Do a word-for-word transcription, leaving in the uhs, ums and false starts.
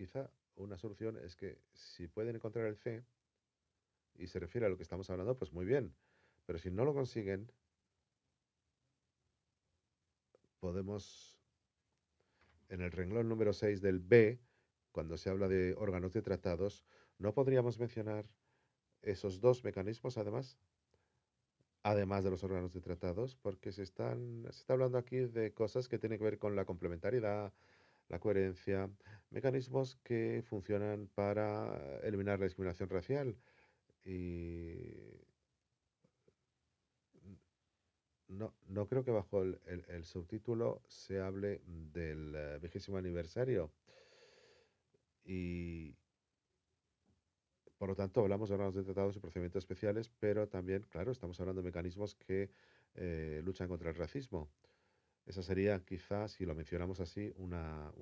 quizá una solución es que si pueden encontrar el C y se refiere a lo que estamos hablando, pues muy bien. Pero si no lo consiguen, podemos, en el renglón número seis del B, cuando se habla de órganos de tratados, ¿no podríamos mencionar esos dos mecanismos además? Además de los órganos de tratados, porque se están, se está hablando aquí de cosas que tienen que ver con la complementariedad, la coherencia, mecanismos que funcionan para eliminar la discriminación racial. Y no, no creo que bajo el, el- el subtítulo se hable del eh, vigésimo aniversario. Y por lo tanto hablamos de órganos de tratados y procedimientos especiales, pero también, claro, estamos hablando de mecanismos que eh, luchan contra el racismo. Esa sería quizás, si lo mencionamos así, una,